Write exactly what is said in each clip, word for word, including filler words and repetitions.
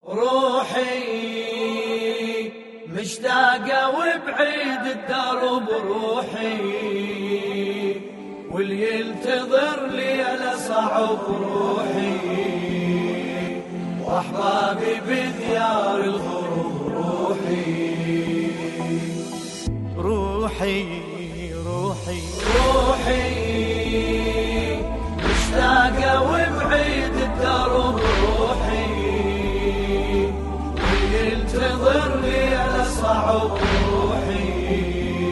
روحي مشتاقة وبعيد الدرب روحي، واللي ينتظر لي أنا صعب روحي، وأحبابي بديار الغروب روحي. روحي روحي روحي مشتاقة وبعيد الدرب روحي، واللي ينتظر لي أنا صعب روحي،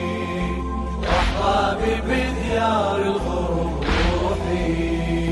وأحبابي بديار الغروب روحي.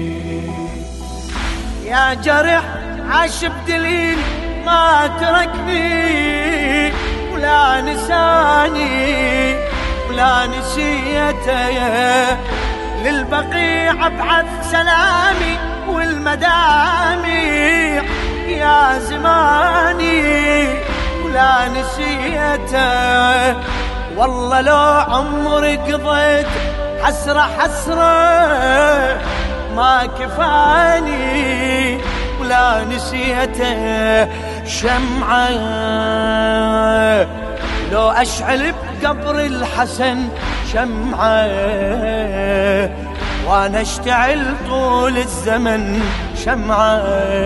يا جرح عاش بدليل ما تركني، ولا نساني ولا نسيته، للبقيع ابعث سلامي والمدامع يا زماني ولا نسيته. والله لو عمري قضيت حسرة حسرة ما كفاني ولا نسيته. شمعة لو أشعل بقبر الحسن شمعة، وأنا اشتعل طول الزمن شمعة.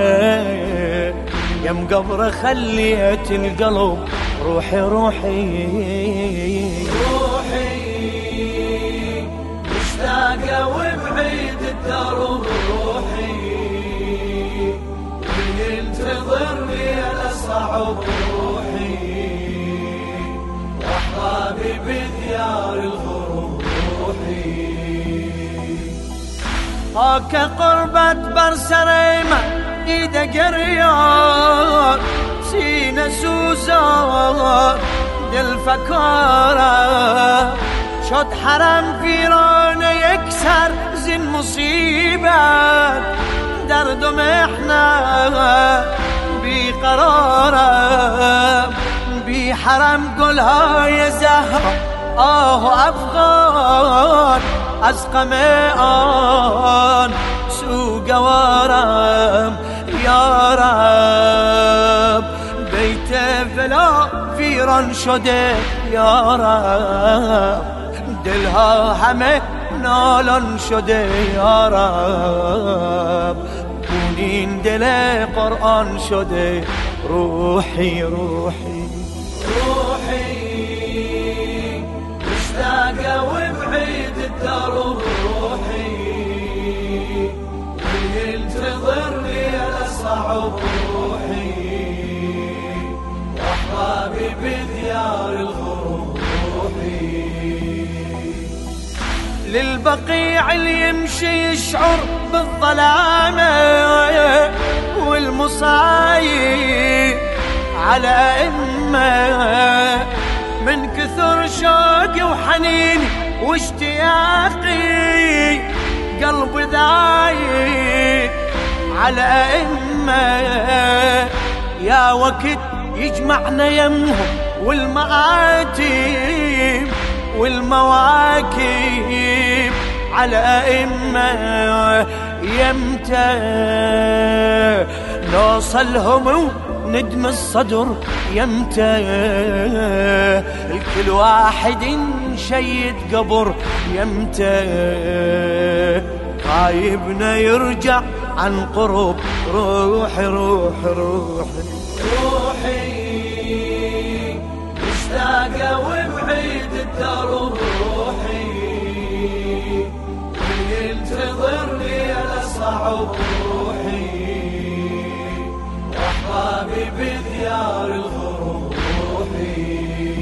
يم قبر خليت القلب روحي روحي. روحي مشتاقة وبعيد الدرب روحي، واللي ينتظر لي أنا صعب روحي، وأحبابي بديار الغروب روحي. هاك قربة برسريمة ايده قريار، سينا سوزار دل فكارة، شد حرم فيرانه يكسر زين مصيبة، درد محنة بقرارة، بحرم قولها يا زهرة آه أفغان أسقى ميان سوق ورم يا رب، بيته فلا فيران شده يا رب، دلها همه نالان شده يا رب، بونین دل قرآن شده روحي روحي. روحي مشتاقة وبعيد الدرب روحي، واللي ينتظر لي أنا صعب روحي، وأحبابي بديار الغروب روحي. للبقيع اللي يمشي يشعر بالظلامة والمصايب على إمه، من كثر شوقي وحنيني واشتياقي قلبي ذايق على إمه. يا وقت يجمعنا يمهم والمآتم والمواكب على إمه، يمتى نوصلهم ندم الصدر يمتى، الكل واحد شيد قبر يمتى، غايبنا يرجع عن قرب روحي روحي روحي. روحي مشتاقة وبعيد الدرب روحي، واللي ينتظر لي أنا صعب روحي، وأحبابي بديار الغروب روحي.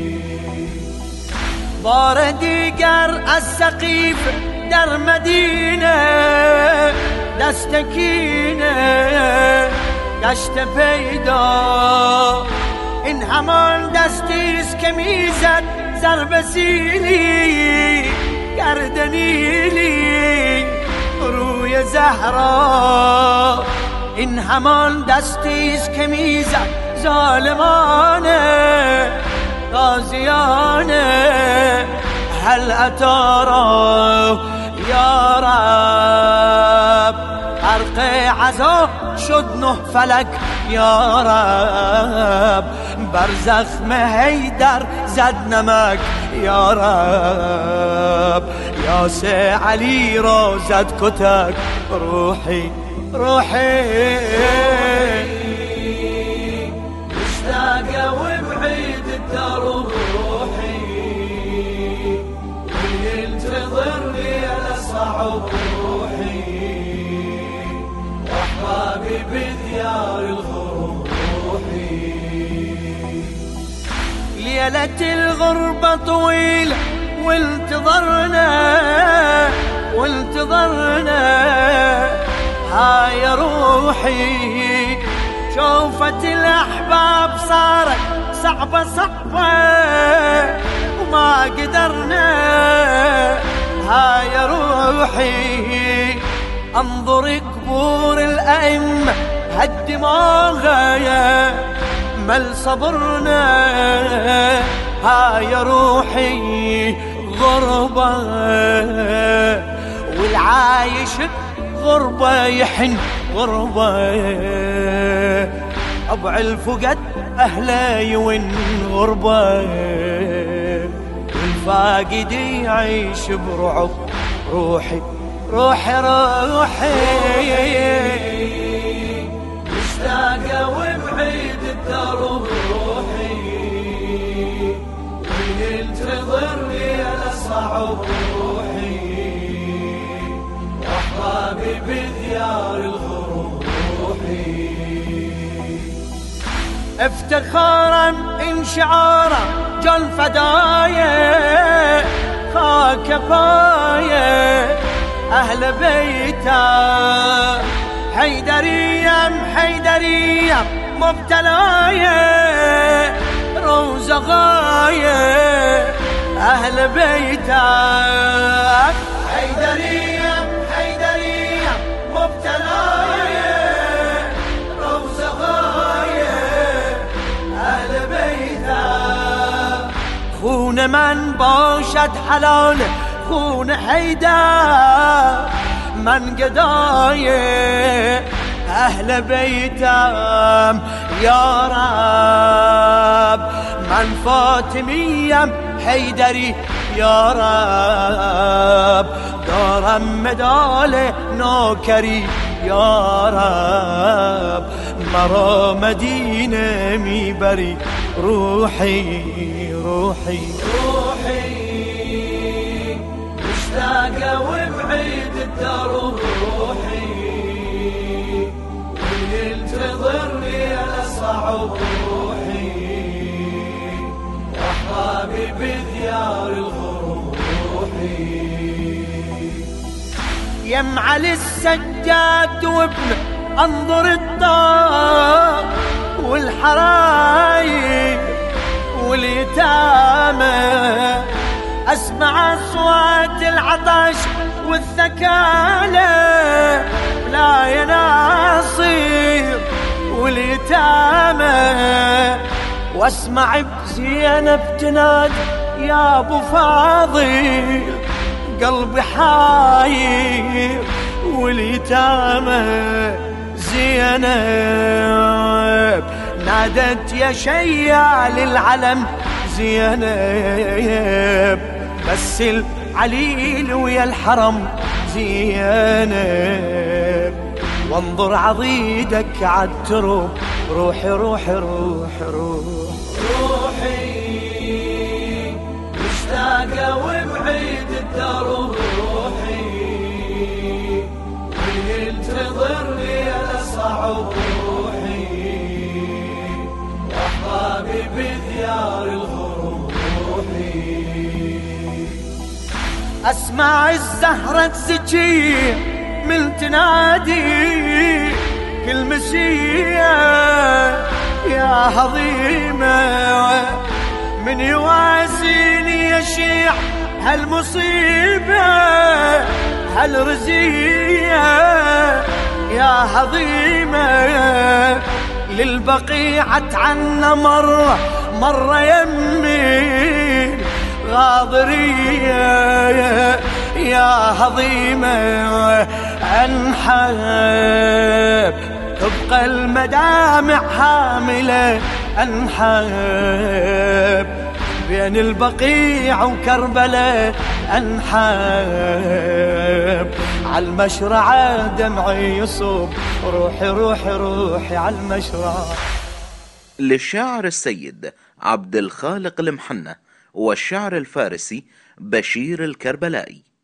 باردي قر السقيف در مدينة دستكينة دشت پیدا، این همان دستیست که میزد ضرب سیلی گردنیلی روی زهرا، این همان دستیست که میزد ظالمانه غازیانه. هل اتارا یا رب غرق عذاب شدنه فلك يا رب، برزخ ما هيدر زاد نمك يا رب، يا سي علي روزت كتك روحي روحي مشتاقة وبعيد الدرب روحي، وينتظرني أنا صعب روحي، وأحبابي بديار الغروب روحي. ليلة الغربة طويلة وانتظرنا وانتظرنا، هاي روحي شوفت الأحباب صارت صعبة صعبة وما قدرنا، هاي روحي انظر قبور الأئمة هالدماغ مل صبرنا، هاي روحي غربة والعايش غربة يحن غربة، أبع الفقد أهله يون غربة، والفاقد يعيش برعب روحي روحي روحي. مشتاقة وبعيد الدرب روحي، وينتظرني أنا صعب روحي، وأحبابي بديار الغروب روحي. افتخارا انشعارا جل فدايا خاك كفاية أهل بيته، حيدرية حيدرية مبتلاية روزة غاية أهل بيته، حيدرية حيدرية مبتلاية روزة غاية أهل بيته، خون من باشد حلاله خون حيدر من قضايا أهل بيتم يا رب، من فاطمية حيدري يا رب، دارم مداله نوكري يا رب، مرا مدينة ميبري روحي روحي روحي. مشتاقة وبعيد الدرب روحي، وينتظرني أنا صعب روحي، وأحبابي بديار الغروب روحي. يم علي السجاد وابنه انظر الدار والحرايق واليتامى، اسمع اصوات العطش والثكالى لا يناصير واليتامى، واسمع بزينب تنادي يا ابو فاضل قلبي حاير واليتامى، زينب نادت يا شيع للعلم زينب، بس العليل ويا الحرم زينب، وانظر عضيدك عالترب روحي روحي روحي روحي روحي. مشتاقة وبعيد الدرب روحي، وينتظرني أنا صعب روحي، وأحبابي بديار الغروب روحي. اسمع الزهرة تزكي من تنادي كل مسية يا هضيمة، من يوازيني يشيع هالمصيبة هالرزية يا هضيمة، للبقيعة عنا مرة مرة يمي غاضرية يا هضيمة، انحب تبقى المدامع حاملة أنحاب بين البقيع وكربلاء أنحاب عالمشرعة دمعي يصب روحي روحي روحي عالمشرعة. للشاعر السيد عبد الخالق المحنة والشعر الفارسي بشير الكربلائي.